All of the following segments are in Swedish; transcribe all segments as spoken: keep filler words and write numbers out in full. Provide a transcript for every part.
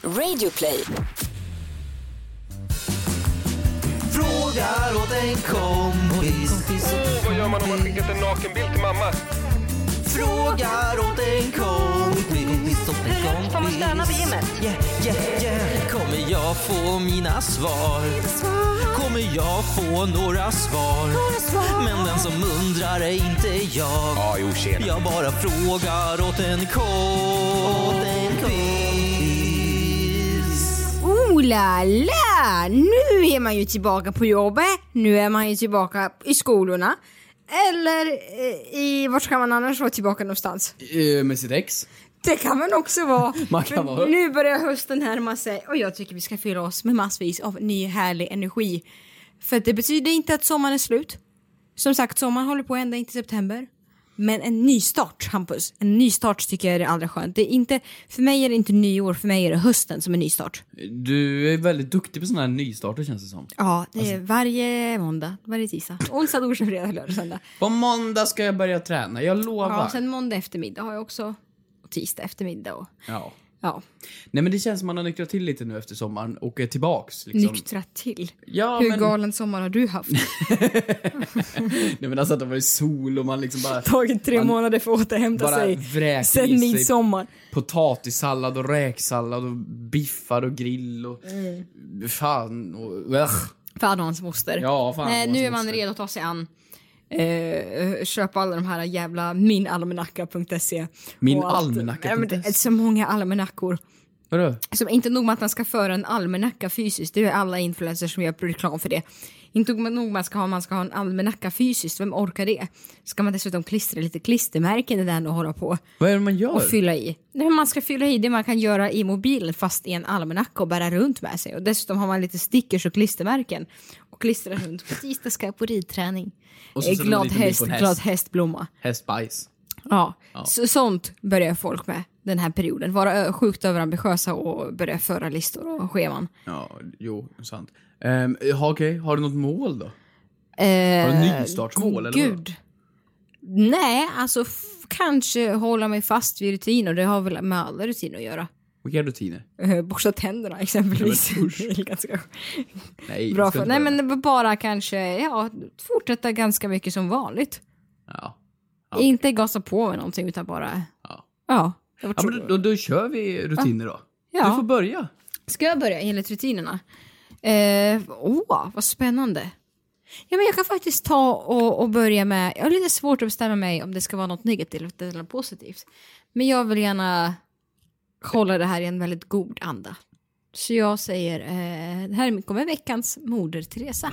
Radio Play. Frågar åt en kompis. Oh, vad gör man om man skickat en nakenbild till mamma? Frågar åt en kompis. Får man stanna vid gymmet? Yeah, yeah, yeah. Kommer jag få mina svar? Kommer jag få några svar? Men den som undrar är inte jag. Ja, jo, tjena. Jag bara frågar åt en kompis. Oh la la! Nu är man ju tillbaka på jobbet. Nu är man ju tillbaka i skolorna. Eller eh, i vart ska man annars vara tillbaka någonstans? Uh, med sitt ex. Det kan man också vara. Man kan vara. Nu börjar hösten närma sig och jag tycker vi ska fylla oss med massvis av ny härlig energi. För det betyder inte att sommaren är slut. Som sagt, sommaren håller på ända in till september. Men en ny start, Hampus. En ny start tycker jag är det allra skönt. Det är inte, för mig är det inte nyår, för mig är det hösten som är ny start. Du är väldigt duktig på sådana här nystarter, känns det som. Ja, det är Alltså- varje måndag, varje tisdag. Onsdag, torsdag, fredag, lördag, söndag. På måndag ska jag börja träna, jag lovar. Ja, sen måndag eftermiddag har jag också. Och tisdag eftermiddag. Och, Ja. ja, Nej, men det känns som man har nyktrat till lite nu efter sommaren och är tillbaks. Liksom. nyktra till. Ja, Hur men... galen sommar har du haft? Nej, men alltså att det var i sol och man liksom bara... Tagit tre man månader för att återhämta bara sig. vräker Sen i sig midsommar. potatissallad och räksallad och biffar och grill och... Mm. Fan och... Ugh. Fan och hans moster. Ja, fan och Nej, hans nu är man moster. redo att ta sig an. Eh, köpa alla de här jävla minalmanacka punkt se. Min och allt. almanacka Nej, men punkt se. det är så många almanackor. Vadå? Som inte nog med att man ska föra en almanacka fysiskt. Det är alla influencers som gör reklam för det. Inte nog med att man ska ha, man ska ha en almanacka fysiskt. Vem orkar det? Ska man dessutom klistra lite klistermärken i den och hålla på Vad är det man gör? och fylla i? Nej, man ska fylla i det man kan göra i mobilen fast i en almanacka och bära runt med sig. Och dessutom har man lite stickers och klistermärken. Och klistra runt. På tisdag ska jag på ridträning. Och så Eh, sätter man glad lite bild häst, på en häst. glad hästblomma. Hästbajs. Ja, Ja. Så, sånt börjar folk med den här perioden. Vara ö- sjukt överambitiösa och börja föra listor och scheman. Ja, jo, sant. Um, ha, okej, har du något mål då? Eh, Har du nystartsmål, eller vadå? Gud. Nej, alltså f- kanske hålla mig fast vid rutiner. Det har väl med alla rutiner att göra. Vilka rutiner? Eh, borsta tänderna exempelvis. Ja, men usch. Det är ganska Nej, bra ska för. inte Nej, börja. men det var bara kanske ja, fortsätta ganska mycket som vanligt. Ja. Ja. Inte gasa på med någonting utan bara Ja. ja. Det var Ja, men då, då, då kör vi rutiner då. Ja. Du får börja. Ska jag börja enligt rutinerna? Eh, åh, vad spännande. Ja, men jag kan faktiskt ta och, och börja med... Jag har lite svårt att bestämma mig om det ska vara något negativt eller positivt. Men jag vill gärna hålla det här i en väldigt god anda. Så jag säger, eh, här kommer veckans moder Teresa.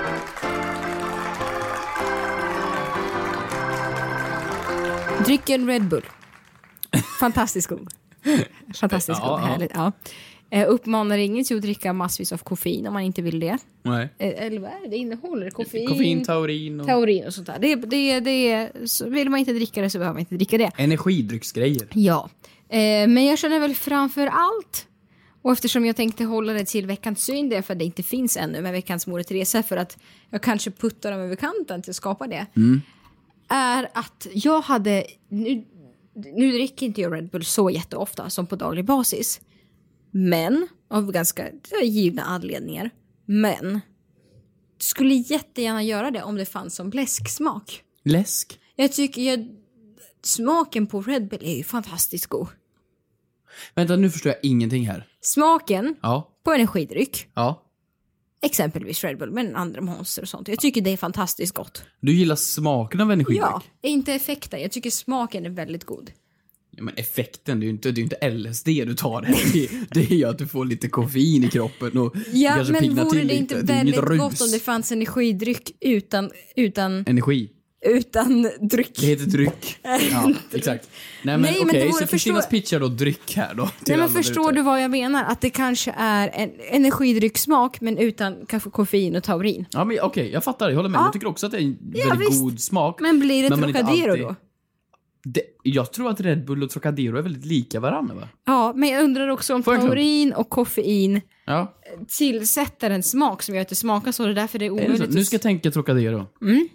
Dryck en Red Bull. Fantastisk ord. Fantastisk Ja, ord, ja. härligt. Ja. Eh, uppmanar ingen till att dricka massvis av koffein om man inte vill det. Nej. Eh, eller vad är det? Det innehåller koffein, Koffein, taurin och... taurin och sånt där. Det, det, det, så vill man inte dricka det så behöver man inte dricka det. Energidrycksgrejer. Ja. Eh, men jag känner väl framför allt, och eftersom jag tänkte hålla det till veckans syn, det är för att det inte finns ännu med veckans moder Teresa, för att jag kanske puttar dem över kanten till att skapa det, mm. är att jag hade... Nu, nu dricker inte jag Red Bull så jätteofta som på daglig basis. Men, av ganska givna anledningar. Men, skulle jättegärna göra det om det fanns som läsksmak. Läsk. Jag tycker jag, smaken på Red Bull är ju fantastiskt god. Vänta, nu förstår jag ingenting här. Smaken Ja. på energidryck, Ja. exempelvis Red Bull, men andra monster och sånt. Jag tycker det är fantastiskt gott. Du gillar smaken av energidryck? Ja, inte effekten. Jag tycker smaken är väldigt god. Ja, men effekten, det är ju inte, det är ju inte L S D du tar det. Det, det är ju att du får lite koffein i kroppen och Ja, kanske men pignar vore till det lite. inte Det är inget väldigt rus. gott om det fanns energidryck utan, utan, Energi. utan dryck? Det heter dryck. Ja, exakt. Nej, men Nej, men okej, det vore- så Kristinas förstå- pitchar då dryck här då. till Nej, men alla förstår där ute. du vad jag menar? Att det kanske är en energidrycksmak men utan kanske koffein och taurin. Ja, men okej, jag fattar. Jag håller med. Ja. Jag tycker också att det är en Ja, väldigt visst. god smak. Men blir det Men man inte Trocadero alltid- då? Det, jag tror att Red Bull och Trocadero är väldigt lika varandra, va? Ja, men jag undrar också om Får jag klump? taurin och koffein Ja. tillsätter en smak som gör att det smakar så. Det är därför det är Är det så? omöjligt. Nu ska jag tänka Trocadero. Mm.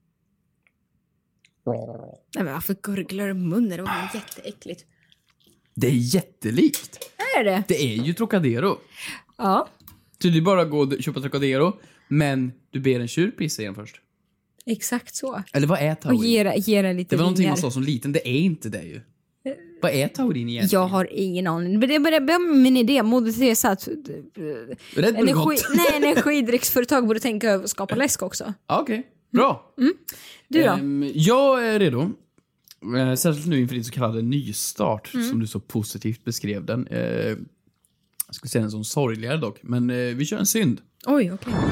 Nej, men varför gurglar du munnen? Det var jätteäckligt. Det är jättelikt. Är det? Det är ju Trocadero. Ja. Så det är bara att gå och köpa Trocadero, men du ber en tjur pissa igen först. Exakt så. Eller vad är Och taurin? ge, ge det lite Det var någonting ringar. man sa som liten, det är inte det ju. Vad är taurin egentligen? Jag har ingen aning. Men det är min idé. Moder Teresa att Red Bull energi, gott. nej, energidrycksföretag borde tänka över att skapa läsk också. Ja, okej. Okay. Bra. Mm. Du då? Um, jag är redo. Uh, särskilt nu inför din så kallade nystart, Mm. som du så positivt beskrev den. Uh, jag skulle säga en sån sorgligare dock, men uh, vi kör en synd. Oj, okej. Okay.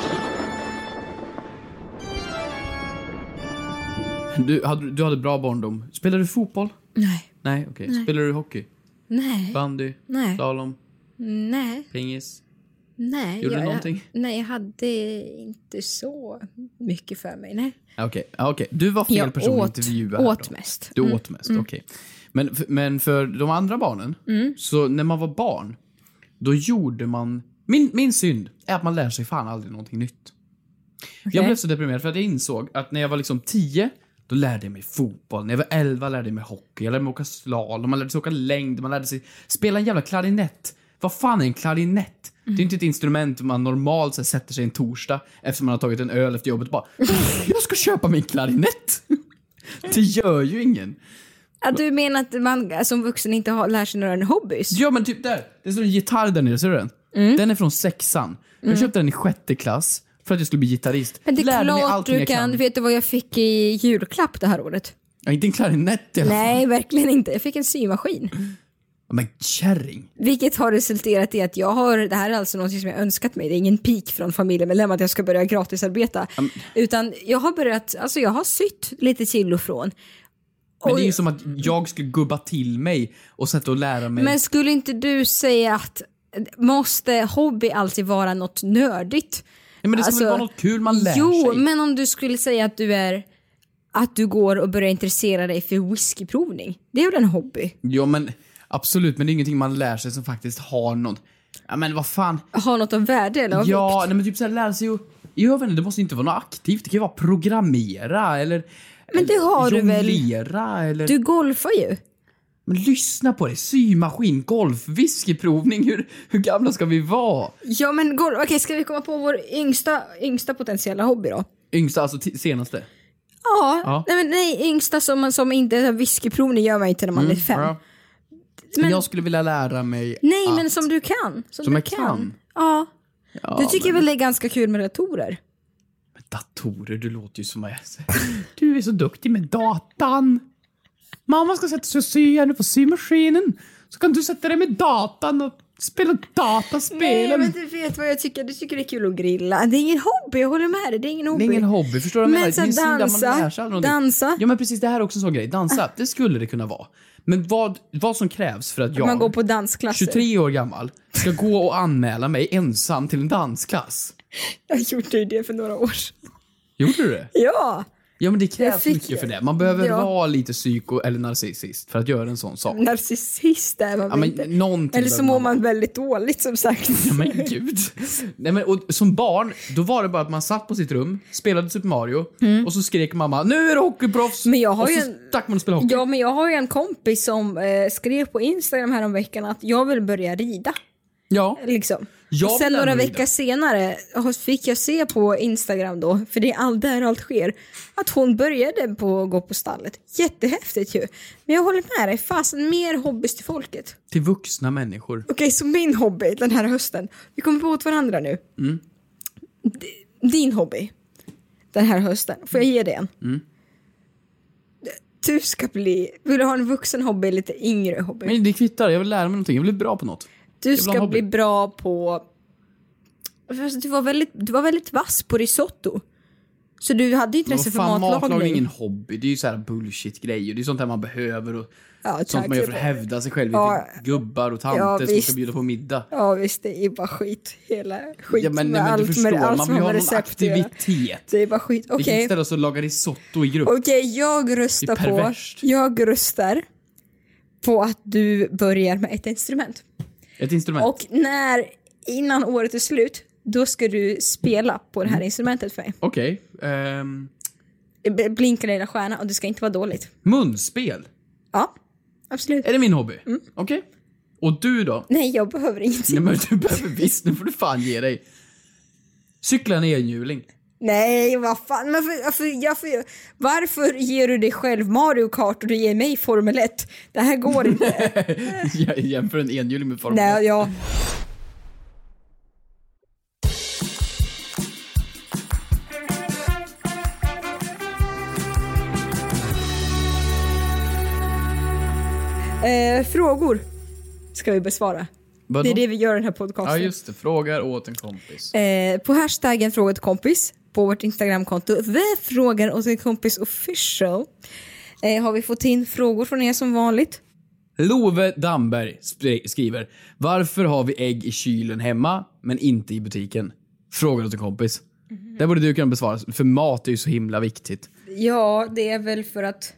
Du hade, du hade bra barndom. Spelade du fotboll? Nej. Nej, okej. Okay. Spelade du hockey? Nej. Bandy? Nej. Slalom? Nej. Pingis? Nej. Gjorde jag, du någonting? Nej, jag hade inte så mycket för mig. Nej. Okej, okay. okay. Du var fel jag person åt, att intervjua här åt då. mest. Du mm. åt mest, mm. okej. Okay. Men, men för de andra barnen, mm. så när man var barn, då gjorde man... Min, min synd är att man lär sig fan aldrig någonting nytt. Okay. Jag blev så deprimerad för att jag insåg att när jag var liksom tio, då lärde jag mig fotboll. När jag var elva lärde jag mig hockey. Jag lärde mig åka slalom, man lärde sig åka längd, man lärde sig spela en jävla klarinett. Vad fan är en klarinett? Mm. Det är inte ett instrument man normalt så sätter sig en torsdag efter man har tagit en öl efter jobbet och bara, jag ska köpa mig en klarinett. Det gör ju ingen. Ja, du menar att man som vuxen inte har, lär sig några hobbys? Ja, men typ där. Det står en gitarr där nere, ser du den? Mm. Den är från sexan. Jag mm. köpte den i sjätte klass för att jag skulle bli gitarrist. Men det är Lärde klart du kan. kan. Vet du vad jag fick i julklapp det här året? Ja, inte en klarinett i alla fall. Nej, verkligen inte. Jag fick en symaskin. Men kärring. Vilket har resulterat i att jag har, det här är alltså något som jag önskat mig. Det är ingen pik från familjemedlemmar att jag ska börja gratisarbeta. Um, utan jag har börjat, alltså jag har sytt lite till och från. Men det är ju som att jag skulle gubba till mig och sätta och lära mig. Men skulle inte du säga att måste hobby alltid vara något nördigt? Ja, men det ska alltså, väl vara något kul man lär jo, sig. Jo, men om du skulle säga att du är att du går och börjar intressera dig för whiskyprovning. Det är väl en hobby? Jo, men absolut, men det är ingenting man lär sig som faktiskt har något. Ja, men vad fan. Har något av värde eller av Ja, vikt? nej, men typ så här lära sig ju. Jag vet inte, det måste inte vara något aktivt. Det kan ju vara programmera eller men det har du väl. Eller... Du golfar ju. Men lyssna på det. Symaskin, golf, whiskyprovning. Hur, hur gamla ska vi vara? Ja, men golf. Okej, ska vi komma på vår yngsta, yngsta potentiella hobby då? Yngsta, alltså t- senaste? Ja, ja. Nej, men nej, yngsta som, som inte whiskyprovning gör man inte när man mm, är fem. Ja. Men jag skulle vilja lära mig nej, att... men som du kan. Som, som du jag kan? kan. Ja. ja. Du tycker men... väl det är ganska kul med datorer? Datorer, du låter ju som jag du är så duktig med datan. Mamma ska sätta sig och sy här nu på symaskinen. Så kan du sätta dig med datan och spela dataspelen. Nej, men du vet vad jag tycker. Du tycker det är kul att grilla. Det är ingen hobby, jag håller med dig. Det är ingen hobby. Det är ingen hobby, förstår du? Men så dansa, dansa. Ja, men precis, det här är också en sån grej. Dansa, det skulle det kunna vara. Men vad, vad som krävs för att jag, man går på dansklasser. tjugotre år gammal, ska gå och anmäla mig ensam till en dansklass. Jag gjorde ju det för några år sedan. Gjorde du det? Ja. Ja, men det krävs fick... mycket för det. Man behöver ja. vara lite psyko eller narcissist för att göra en sån sak. Narcissist är man ja, men inte. Eller så mår man väldigt dåligt, som sagt. Ja, men gud. Nej, men, och, som barn, då var det bara att man satt på sitt rum, spelade Super Mario mm. och så skrek mamma, nu är det hockeyproffs. Men jag har och ju så en... stack man och spelade hockey. Ja, men jag har ju en kompis som eh, skrev på Instagram här om veckan att jag vill börja rida. Ja. Liksom. Jag och sen några veckor senare fick jag se på Instagram då, för det är allt där allt sker, att hon började på att gå på stallet. Jättehäftigt ju. Men jag håller med dig, fasen mer hobbys till folket. Till vuxna människor. Okej, okay, så min hobby den här hösten. Vi kommer på åt varandra nu. Mm. D- din hobby den här hösten. Får jag ge dig en? Mm. Du ska bli... Vill du ha en vuxen hobby eller lite yngre hobby? Men det kvittar, jag vill lära mig någonting. Jag vill bli bra på något. Du ska bli bra på... Du var, väldigt, du var väldigt vass på risotto. Så du hade intresse för matlagning. Matlagning är ingen hobby. Det är ju så här bullshit-grejer. Det är sånt där man behöver. Och ja, sånt man gör för att hävda sig själv. Ja, gubbar och tanter ja, som ska bjuda på middag. Ja visst, det är bara skit. Hela skit ja, men, med nej, men allt. Du förstår, med allt man vill ha någon recept, aktivitet. Det är bara skit. Okej. Okay. Vi kan ställa oss och laga risotto i grupp. Okej, okay, jag röstar på... Jag röstar på att du börjar med ett instrument. Ett instrument. Och när, innan året är slut, då ska du spela på det här mm. instrumentet för mig. Okej. Okay. Um... Blinka lilla stjärna och det ska inte vara dåligt. Munspel? Ja. absolut. Är det min hobby? Mm. Okej. Okay. Och du då? Nej, jag behöver ingenting. Nej, men du behöver visst. Nu får du fan ge dig. Cykla en enhjuling. Nej, vad fan. Men för, för, jag, för, varför ger du dig själv Mario Kart och du ger mig Formel ett? Det här går inte. Jag jämför en enhjuling med Formel ett. Nej, ja. Eh, frågor ska vi besvara. Vadå? Det är det vi gör i den här podcasten. Ja, just det. Frågar åt en kompis. Eh, på hashtaggen fråga till kompis på vårt Instagramkonto V frågar åt en kompis official eh, har vi fått in frågor från er som vanligt. Love Damberg skriver: varför har vi ägg i kylen hemma men inte i butiken? Frågar åt en kompis. Mm-hmm. Det borde du kunna besvara, för mat är ju så himla viktigt. Ja, det är väl för att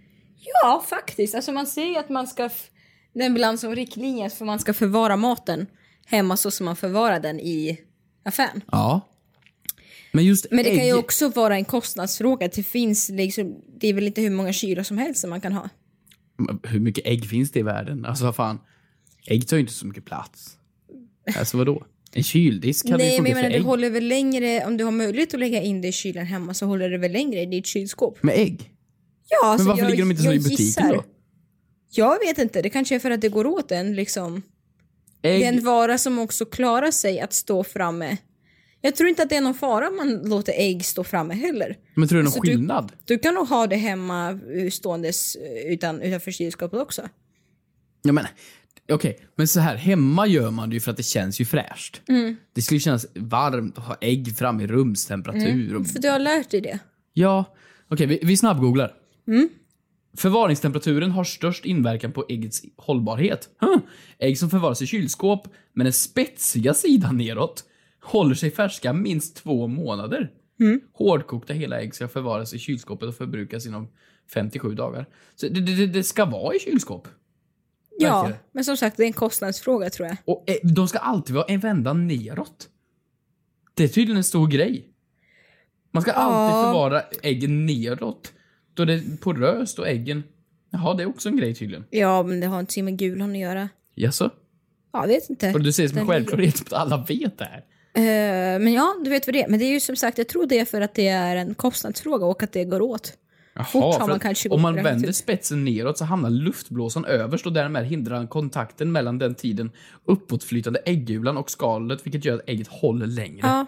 ja, faktiskt. Alltså man säger att man ska f- den balans som riktlinjer för man ska förvara maten hemma så som man förvarar den i affären. Ja. Men just Men det ägg... kan ju också vara en kostnadsfråga. Det finns liksom, det är väl inte hur många kylar som helst som man kan ha. Hur mycket ägg finns det i världen? Alltså vad fan. Ägg tar ju inte så mycket plats. Alltså vadå? En kyldisk hade ju Nej, men, för men det ägg. håller väl längre, om du har möjlighet att lägga in det i kylen hemma så håller det väl längre i ditt kylskåp. Med ägg? Ja, alltså men varför jag, ligger de inte så i butiken gissar. då? Jag vet inte, det kanske är för att det går åt en liksom. Ägg. Det är en vara som också klarar sig att stå framme. Jag tror inte att det är någon fara om man låter ägg stå framme heller. Men tror du alltså, någon skillnad? Du, du kan nog ha det hemma ståendes utan, utanför kylskåpet också. Ja men, okej. Okay. Men så här, hemma gör man det ju för att det känns ju fräscht. Mm. Det skulle kännas varmt att ha ägg fram i rumstemperatur. Mm. Och... För du har lärt dig det. Ja, okej, okay, vi, vi snabbgooglar. Mm. Förvaringstemperaturen har störst inverkan på äggets hållbarhet. Huh. Ägg som förvaras i kylskåp med den spetsiga sidan neråt håller sig färska minst två månader. Mm. Hårdkokta hela ägg ska förvaras i kylskåpet och förbrukas inom femtiosju dagar. Så det, det, det ska vara i kylskåp. Ja, verkligen. Men som sagt, det är en kostnadsfråga tror jag. Och eh, de ska alltid vara en vända neråt. Det är tydligen en stor grej. Man ska ja. alltid förvara äggen neråt. Då det är poröst och äggen... Jaha, det är också en grej tydligen. Ja, men det har inte med gulan att göra. Jaså? Ja, vet inte. Och du säger som en självklarhet att alla vet det här. Uh, men ja, du vet vad det är. Men det är ju som sagt, jag tror det är för att det är en kostnadsfråga och att det går åt. Jaha, för man kanske om man vänder ut. spetsen neråt så hamnar luftblåsan överst och därmed hindrar kontakten mellan den tiden uppåtflytande äggulan och skalet, vilket gör att ägget håller längre. Ja.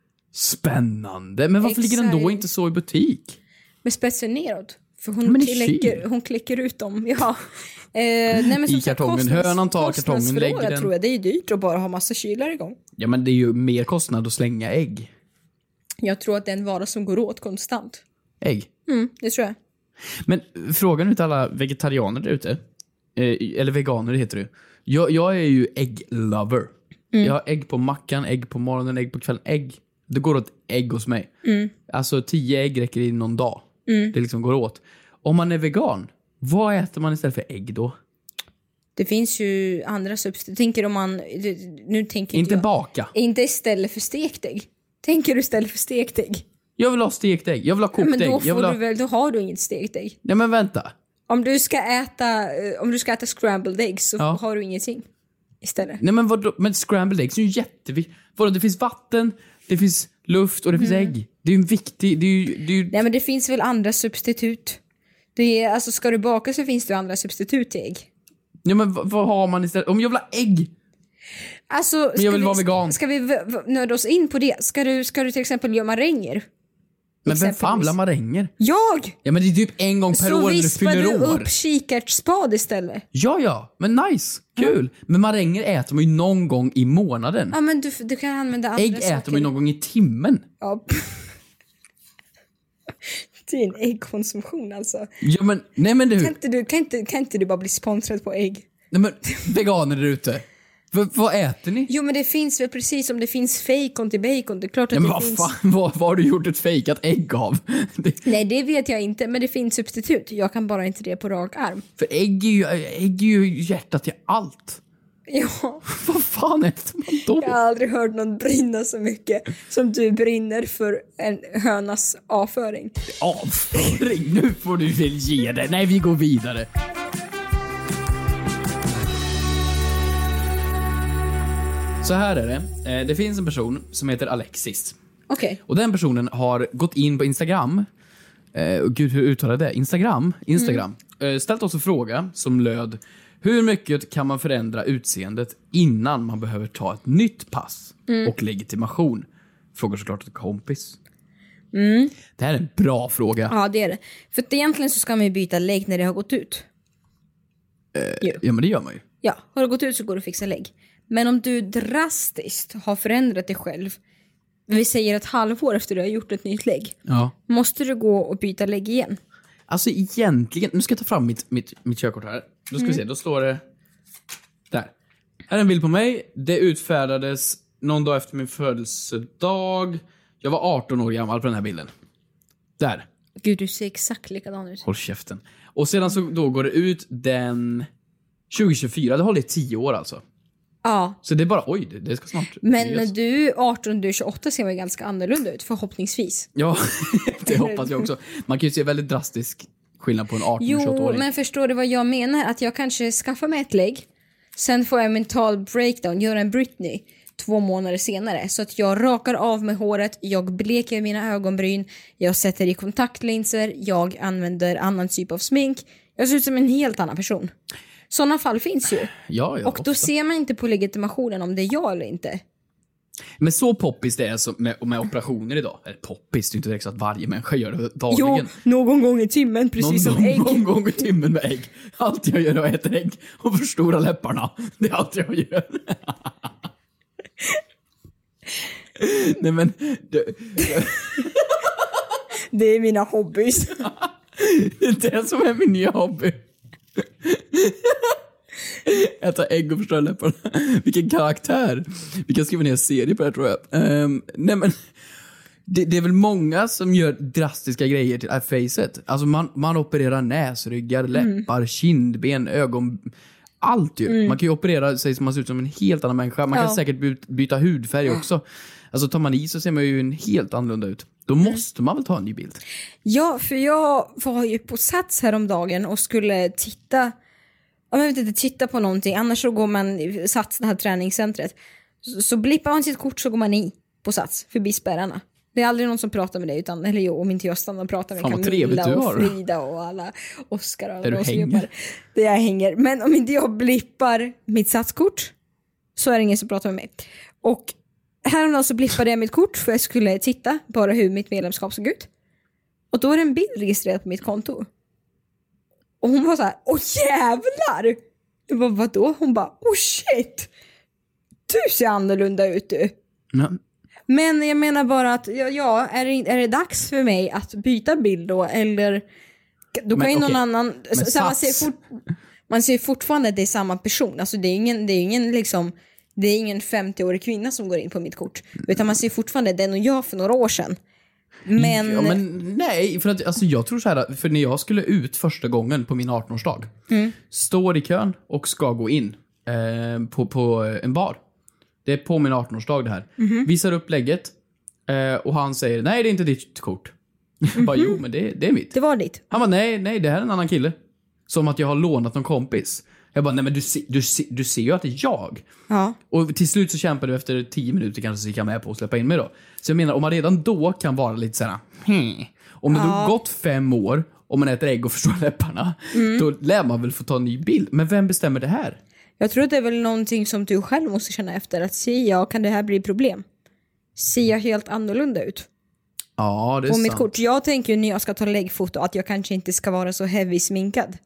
Spännande. Men varför Exakt. ligger den då inte så i butik? Med spetsen neråt. För hon, klickar, hon klickar ut dem. Ja. Eh, nej, men I kartongen. Hönan tar kartongen, lägger den. Tror jag. Det är ju dyrt att bara ha massa kylar igång. Ja, men det är ju mer kostnad att slänga ägg. Jag tror att det är en vara som går åt konstant. Ägg? Mm, det tror jag. Men frågan ut alla vegetarianer där ute. Eh, eller veganer heter det. Jag, jag är ju ägglover. Mm. Jag har ägg på mackan, ägg på morgonen, ägg på kvällen. Ägg. Det går åt ägg hos mig. Mm. Alltså tio ägg räcker i någon dag. Mm. Det liksom går åt. Om man är vegan, vad äter man istället för ägg då? Det finns ju andra substitut. Tänker om man... Nu tänker inte jag, baka. Inte istället för stekt ägg. Tänker du istället för stekt ägg? Jag vill ha stekt ägg. Jag vill ha kokt ägg. Men då, jag får vill ha... du väl, då har du inget stekt ägg. Ja, men vänta. Om du ska äta, om du ska äta scrambled eggs så ja. har du ingenting istället. Nej, men vadå? Men scrambled eggs är ju jätteviktigt. Vadå? Det finns vatten, det finns luft och det finns mm. ägg. Det är ju en viktig... Det är ju, det är ju... Nej, men det finns väl andra substitut. Det är, alltså ska du baka så finns det ju andra substitut till ägg. Ja, men vad, vad har man istället? Om jag vill ha ägg. Alltså, men jag vill vi, vara vegan. Ska vi v- v- nöda oss in på det? Ska du, ska du till exempel göra maränger? Men vem fan vill ha maränger? Jag! Ja, men det är typ en gång per så år när du fyller år. Så vispar du upp kikärtsspad istället. Ja, ja. Men nice. Kul. Mm. Men maränger äter man ju någon gång i månaden. Ja, men du, du kan använda andra ägg saker. Ägg äter man ju någon gång i timmen. Ja. Din äggkonsumtion alltså. Ja, men, nej men du. Kan inte du, kan inte, kan inte du bara bli sponsrad på ägg? Nej, men veganer där ute. V- vad äter ni? Jo, men det finns väl precis som det finns fejkon till bacon. Det är klart att ja, men det vad finns... Fan, vad, vad har du gjort ett fejkat ägg av? det... Nej, det vet jag inte. Men det finns substitut. Jag kan bara inte det på rak arm. För ägg är ju, ägg är ju hjärtat till allt. Ja. Vad fan äter man då? Jag har aldrig hört någon brinna så mycket som du brinner för en hönas avföring. Avföring? Nu får du väl ge det. Nej, vi går vidare. Så här är det. Eh, det finns en person som heter Alexis. Okej. Okay. Och den personen har gått in på Instagram. Eh, och gud, hur uttalar det? Instagram? Instagram. Mm. Eh, ställt oss en fråga som löd: hur mycket kan man förändra utseendet innan man behöver ta ett nytt pass mm. och legitimation? Frågar såklart ett kompis. Mm. Det här är en bra fråga. Ja, det är det. För att egentligen så ska man ju byta lägg när det har gått ut. Eh, ja, men det gör man ju. Ja, har det gått ut så går det att fixa lägg. Men om du drastiskt har förändrat dig själv, vi säger ett halvår efter du har gjort ett nytt lägg, ja. måste du gå och byta lägg igen? Alltså egentligen, nu ska jag ta fram mitt, mitt, mitt körkort här. Då ska mm. vi se, då står det där. Här är en bild på mig. Det utfärdades någon dag efter min födelsedag. Jag var arton år gammal på den här bilden. Där. Gud, du ser exakt likadan ut. Håll käften. Och sedan så då går det ut den tjugo tjugofyra. Det håller i tio år alltså. Ja. Så det är bara, oj, det, det ska snart. Men när du är arton och du är tjugoåtta ser man ganska annorlunda ut, förhoppningsvis. Ja, det hoppas jag också. Man kan ju se väldigt drastisk skillnad på en arton och tjugoåtta-åring. Jo, men förstår du vad jag menar? Att jag kanske skaffar mig ett lägg. Sen får jag en mental breakdown, gör en Britney två månader senare. Så att jag rakar av med håret, jag bleker mina ögonbryn, jag sätter i kontaktlinser, jag använder annan typ av smink. Jag ser ut som en helt annan person. Sådana fall finns ju. Ja, ja, och då ofta ser man inte på legitimationen om det är jag eller inte. Men så poppis det är så med, med operationer idag. Eller poppis, det är inte direkt så att varje människa gör det dagligen. Jo, någon gång i timmen, precis någon, som ägg. Någon gång i timmen med ägg. Allt jag gör är att äta ägg och förstora läpparna. Det är allt jag gör. Nej men... Det, det är mina hobbys. Det är som är min nya hobby. Äta ägg och förstöra läpparna. Vilken karaktär. Vi kan skriva ner en serie på det, tror jag. um, Nej men det, det är väl många som gör drastiska grejer till facet. Alltså man, man opererar näsryggar, läppar, mm. kindben, ögon, allt ju. Mm. Man kan ju operera sig som man ser ut som en helt annan människa. Man kan ja. säkert byta hudfärg också. Alltså tar man i så ser man ju en helt annorlunda ut. Då måste man väl ta en ny bild. Ja, för jag var ju på Sats häromdagen och skulle titta... Om jag vet inte, titta på någonting. Annars så går man i Sats, det här träningscentret. Så, så blippar man sitt kort så går man i på Sats, förbi spärrarna. Det är aldrig någon som pratar med dig, utan, eller jo, om inte jag stannar och pratar med Fan, Camilla och Frida och alla Oskar och alla. Där du hänger. Där jag hänger. Men om inte jag blippar mitt Satskort så är det ingen som pratar med mig. Och häromdagen så blippade jag mitt kort för jag skulle titta bara hur mitt medlemskap såg ut. Och då är det en bild registrerad på mitt konto. Och hon var så här, åh jävlar! Jag bara, vadå? Hon bara, åh shit! Du ser annorlunda ut du. Mm. Men jag menar bara att, ja, ja är, det, är det dags för mig att byta bild då? Eller, då kan ju någon okay. annan... Så, man, ser fort, man ser fortfarande att det är samma person. Alltså det är ingen, det är ingen liksom... Det är ingen femtio-årig kvinna som går in på mitt kort. Utan man ser fortfarande den och jag för några år sedan. Men... Ja, men nej, för att alltså, jag tror så här, för när jag skulle ut första gången på min arton-årsdag, mm. står i kön och ska gå in eh, på, på en bar. Det är på min arton-årsdag det här. Mm-hmm. Visar upp lägget eh, och han säger, nej det är inte ditt kort. Mm-hmm. Jag bara, jo men det, det är mitt. Det var ditt. Han bara, nej, nej det här är en annan kille. Som att jag har lånat någon kompis. Jag bara, nej men du, du, du ser ju att det är jag. Ja. Och till slut så kämpade du efter tio minuter kanske så gick jag med på att släppa in mig då. Så jag menar, om man redan då kan vara lite såhär, hmm. Om det ja. då gått fem år och man äter ägg och förstår läpparna, mm. då lär man väl få ta en ny bild. Men vem bestämmer det här? Jag tror att det är väl någonting som du själv måste känna efter. Att se, ja, kan det här bli problem? Ser jag helt annorlunda ut? Ja, det är på sant. Mitt kort. Jag tänker ju när jag ska ta läggfoto att jag kanske inte ska vara så heavy sminkad.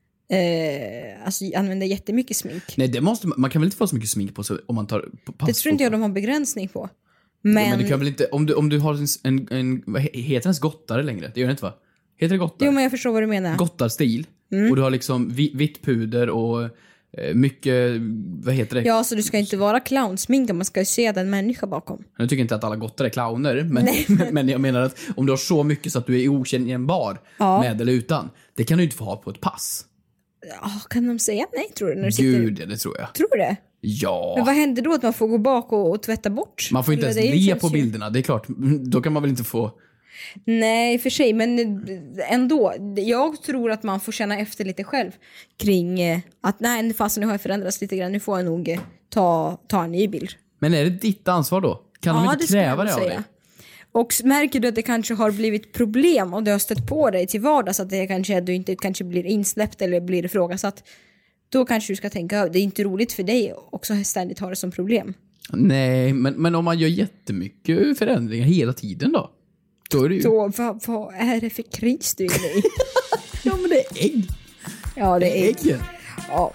Eh, alltså använder jättemycket smink. Nej, det måste man, man kan väl inte få så mycket smink på sig om man tar pass. Det tror inte jag de har begränsning på. Men, ja, men det kan väl inte, om du, om du har en, en, en vad heter det ens gottare längre? Det gör det inte va? Heter det gottare? Jo, men jag förstår vad du menar. Gottarstil. Mm. Och du har liksom vitt puder och eh, mycket, vad heter det? Ja, så du ska inte vara clownsminka, man ska ju se den människa bakom. Jag tycker inte att alla gottare är clowner, men, men, men jag menar att om du har så mycket så att du är okännbar ja. med eller utan, det kan du inte få ha på ett pass. Ja, kan de säga nej, tror du? När du Gud, sitter... det tror jag. Tror du det? Ja. Men vad händer då? Att man får gå bak och, och tvätta bort? Man får inte ens le på bilderna, det är klart. Då kan man väl inte få... Nej, för sig, men ändå. Jag tror att man får känna efter lite själv kring att nej, fast nu har jag förändrats lite grann. Nu får jag nog ta, ta en ny bild. Men är det ditt ansvar då? Kan Ja, de inte det skulle kräva jag det av säga. dig? Och märker du att det kanske har blivit problem och du har stött på dig till vardags, att det kanske, du inte kanske blir insläppt eller blir ifrågasatt, då kanske du ska tänka, det är inte roligt för dig också ständigt ha det som problem. Nej, men, men om man gör jättemycket förändringar hela tiden då? Då är det ju... Så vad, vad är det för kris du är inne i? Ja, men det är ägg. Ja, det är ägg. Äggen. Ja.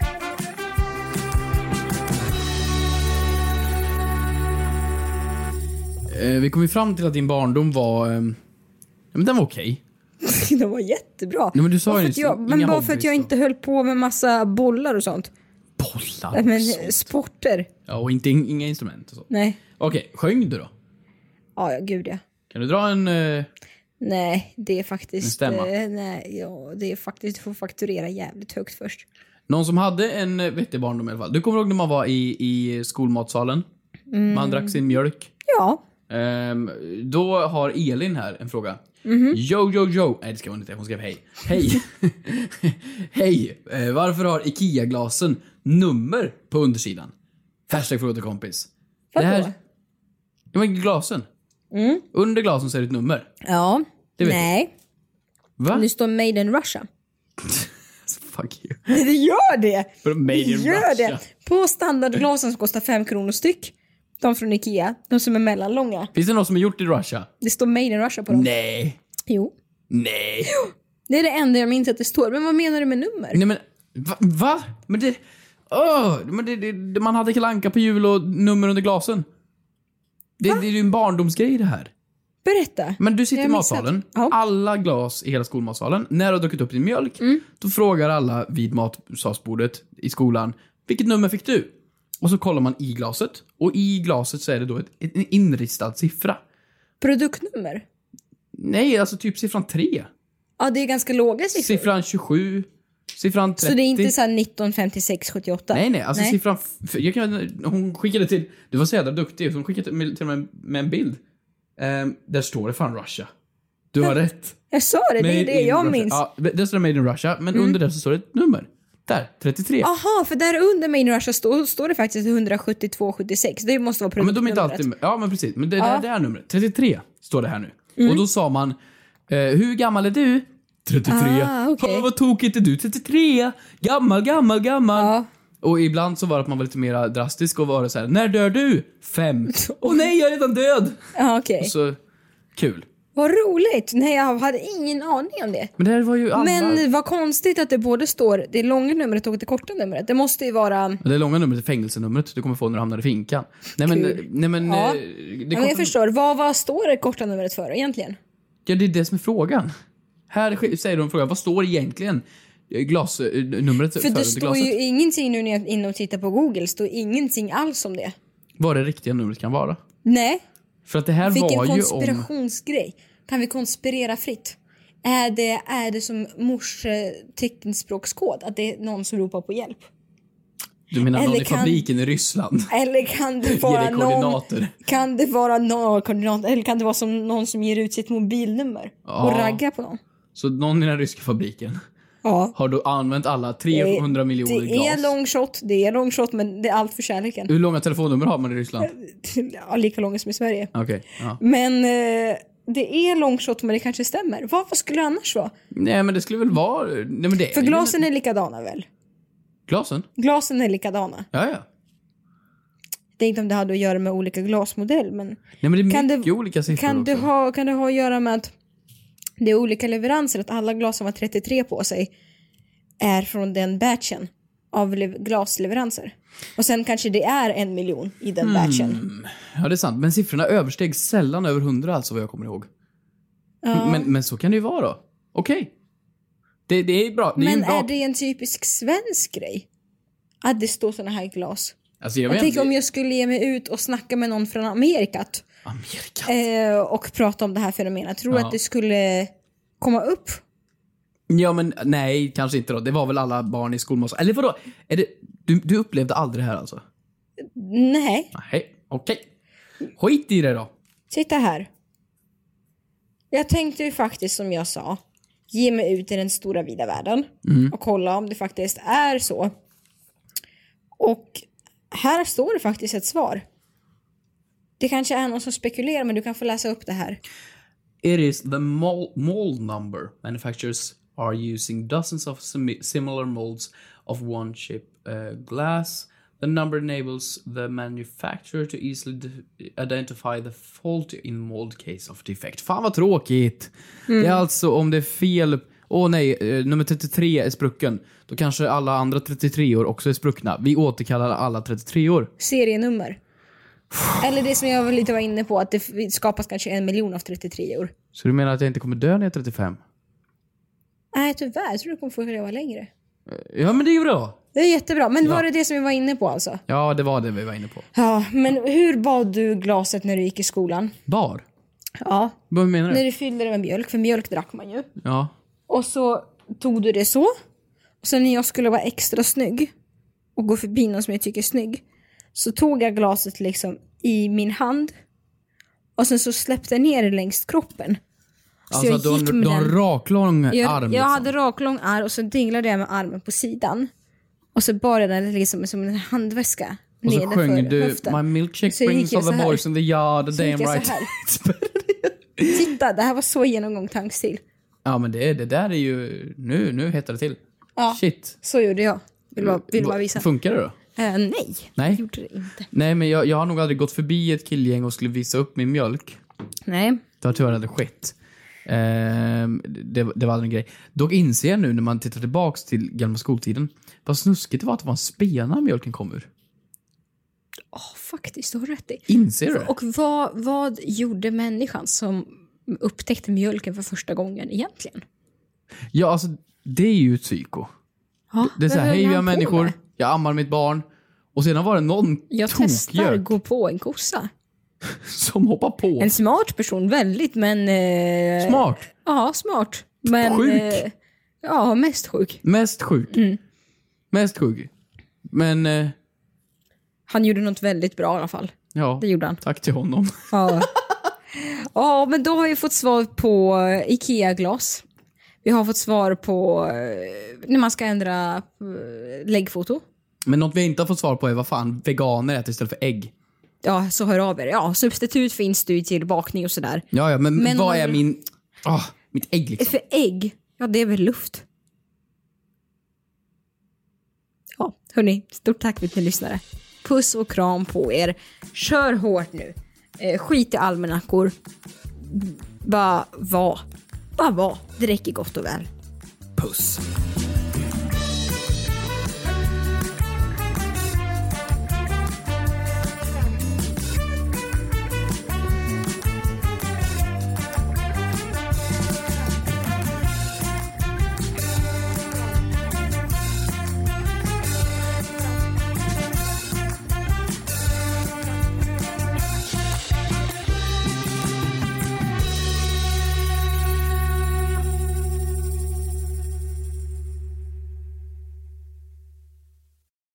Eh, vi kom ju fram till att din barndom var... Eh, ja, men den var okej. Det var jättebra. Nej, men du sa Bara ju för att jag, inga men bara för att jag hobbies inte höll på med massa bollar och sånt. Bollar och Men sånt. sporter. Ja, och inte, inga instrument och så. Nej. Okej, sjöng du då? Ja, ja, gud ja. Kan du dra en... Eh, Nej, det är faktiskt... En stämma. Eh, nej, ja, det är faktiskt... Du får fakturera jävligt högt först. någon som hade en eh, vettig barndom i alla fall. Du kommer ihåg när man var i, i skolmatsalen? Mm. Man drack sin mjölk. Ja. Ehm, då har Elin här en fråga. Mhm. Jo, jo, jo. Nej, det ska hon inte. Hon skrev hej. Hej. Hej. Eh, varför har Ikea-glasen nummer på undersidan? Hashtag fråga till kompis. Vadå? Det här... Ja, men glasen. Mm. Under glasen så är det ett nummer. Ja. Det vet Nej. Va? Det står Made in Russia. Fuck you. Det gör det. Vadå made in Det gör Russia? det. På standardglasen som kostar fem kronor styck. De från Ikea. De som är mellanlånga. Finns det något som är gjort i Russia? Det står Made in Russia på dem. Nej. Jo. Nej. Det är det enda jag minns att det står. Men vad menar du med nummer? Nej men, va? va? Men det... Åh, men det, det, man hade Kalle Anka på jul och nummer under glasen. Det, det är ju en barndomsgrej det här. Berätta. Men du sitter Jag i har missat. matsalen, Ja. alla glas i hela skolmatsalen. När du har druckit upp din mjölk, Mm. då frågar alla vid matsalsbordet i skolan, vilket nummer fick du? Och så kollar man i glaset, och i glaset så är det då ett, en inristad siffra. Produktnummer. Nej, alltså typ siffran tre. Ja, det är ganska låga siffror. Siffran tjugosju, siffran trettio. Så det är inte så här nitton femtiosex sjuttioåtta? Nej, nej, alltså Nej. siffran... F- jag kan, hon skickade till... Du var så jävla duktig, hon skickade till, med, till och med med en bild. Um, där står det fan Russia. Du har rätt. Jag sa det, det är Made det in jag Russia. minns. Ja, där står det Made in Russia, men under det så står det ett nummer. Där, trettiotre. Aha, för där under Made in Russia står, står det faktiskt etthundrasjuttiotvå sjuttiosex. Det måste vara Ja, men de är inte produktnumret. alltid... Ja, men precis. Men det, Ja. det, det är numret. trettiotre står det här nu. Och då sa man, eh, hur gammal är du? trettiotre. Ah, okej. "Ja, vad tokigt är du? trettiotre. Gammal, gammal, gammal. Ja. Och ibland så var det att man var lite mer drastisk och var det så här, när dör du? Fem. Åh nej, jag är redan död. Ja, okej. Så, kul. Vad roligt. Nej, jag hade ingen aning om det. Men det här var ju alla... Men vad konstigt att det både står det långa numret och det korta numret. Det måste ju vara... Det långa numret är fängelsenumret du kommer få när du hamnar i finkan. Nej men, Kul. nej men... Ja. eh, Det Ja, men kom- jag förstår. Vad, vad står det korta numret för egentligen? Ja, det är det som är frågan. Här sk- säger de frågan, vad står egentligen glasnumret för, För det under står glaset? ju ingenting nu när jag är inne och tittar på Google. Det står ingenting alls om det. Vad det riktiga numret kan vara. Nej. För att det här Vilken var ju om... konspirationsgrej. Kan vi konspirera fritt? Är det, är det som mors eh, teckenspråkskod? Att det är någon som ropar på hjälp? Du menar någon Eller i kan- fabriken i Ryssland? Eller kan det Ge vara dig någon... koordinater. Kan det vara någon koordinater? Eller kan det vara som någon som ger ut sitt mobilnummer? Ja. Och raggar på någon? Så någon i den ryska fabriken Ja. har då använt alla trehundra miljoner Det glas. är long shot, det är long shot, men det är allt för kärleken. Hur långa telefonnummer har man i Ryssland? Ja, lika långa som i Sverige. Okej, ja. Men eh, det är long shot, men det kanske stämmer. Vad, vad skulle det annars vara? Nej men det skulle väl vara... Nej, men det För är- glasen är likadana väl? Glasen? Glasen är likadana. Ja, ja. Det är inte om det hade att göra med olika glasmodell, men Nej men det är kan mycket det, olika siffror kan det, också. ha, kan det ha att göra med att det är olika leveranser, att alla glas som har trettiotre på sig är från den batchen av le- glasleveranser. Och sen kanske det är en miljon i den Hmm. batchen. Ja, det är sant. Men siffrorna översteg sällan över hundra, alltså vad jag kommer ihåg. Ja. Men, men så kan det ju vara då. Okej. Det, det är bra. Det är Men ju bra. är det en typisk svensk grej? Att det står såna här glas? Alltså, jag Jag vet tänker inte. om jag skulle ge mig ut och snacka med någon från Amerikat Amerika. eh, och prata om det här fenomenet. Tror du Ja. att det skulle komma upp? Ja, men nej, kanske inte då. Det var väl alla barn i skolmås. Eller vadå? Är det, du, du upplevde aldrig det här alltså? Nej, Nej, okej. Skit i det då. titta här. Jag tänkte ju faktiskt, som jag sa, ge mig ut i den stora vida världen och kolla om det faktiskt är så. Och här står det faktiskt ett svar. Det kanske är någon som spekulerar, men du kan få läsa upp det här. It is the mold, mold number. Manufacturers are using dozens of sim- similar molds of one chip uh, glass. The number enables the manufacturer to easily de- identify the fault in mold case of defect. Fan vad tråkigt. Mm. Det är alltså om det är fel... Åh oh, nej, eh, nummer trettiotre är sprucken. Då kanske alla andra trettiotre-år också är spruckna. Vi återkallar alla trettiotre-år. Serienummer. Eller det som jag lite var inne på, att det skapas kanske en miljon av trettiotre-år. Så du menar att jag inte kommer dö när jag är trettiofem? Nej, tyvärr. Jag tror du kommer få leva längre. Ja, men det är ju bra. Det är jättebra. Men ja. Var det det som vi var inne på alltså? Ja, det var det vi var inne på. Ja, men hur bad du glaset när du gick i skolan? Bar? Ja. Vad menar du? När du fyllde det med mjölk, för mjölk drack man ju. Ja. Och så tog du det så. Och sen när jag skulle vara extra snygg och gå förbi någon som jag tycker är snygg, så tog jag glaset liksom i min hand. Och sen så släppte jag ner det längs kroppen. Så alltså jag du, du har en raklång jag, arm. Jag liksom. hade raklång arm och så dinglade jag med armen på sidan. Och så bar jag den liksom som en handväska. Och så sjöng du höften. My milkshake brings all the boys in the yard. Så Damn right. Titta, det här var så genomgång tankstil. Ja, men det, det där är ju... Nu, nu hettar det till. Ja, shit. Så gjorde jag. Vill bara, vill bara visa. Funkar det då? Uh, nej, nej, gjorde det inte. Nej, men jag, jag har nog aldrig gått förbi ett killgäng och skulle visa upp min mjölk. Nej. Det har tyvärr aldrig skett. Ehm, det, det var aldrig en grej. Dock inser jag nu när man tittar tillbaks till gamla skoltiden vad snuskigt det var att det var en spena mjölken kom ur. Ja, oh, faktiskt, du har rätt i. Inser du? Och vad, vad gjorde människan som upptäckte mjölken för första gången egentligen? Ja, alltså det är ju ett psyko. Ja, det är så här, hej vi är människor, med? Jag ammar mitt barn. Och sedan var det någon jag tokgök testar gå på en kossa. som hoppar på. En smart person, väldigt, men... Eh, smart? Ja, smart. Men, sjuk? Eh, ja, mest sjuk. Mest sjuk. Mm. Mest sjuk. Men... Eh, han gjorde något väldigt bra i alla fall. Ja, det gjorde han. Tack till honom. Ja. Ja, men då har vi fått svar på Ikea-glas. Vi har fått svar på eh, när man ska ändra eh, läggfoto. Men något vi inte har fått svar på är vad fan veganer äter istället för ägg. Ja, så hör av er. Ja, substitut finns det ju till bakning och sådär. Ja, ja, men, men vad man... är min... Oh, mitt ägg liksom? För ägg, ja det är väl luft. Ja, hörni, stort tack för att ni lyssnade. Puss och kram på er. Kör hårt nu. Eh, skit i almanackor. Bara var. Bara var. Det räcker gott och väl. Puss.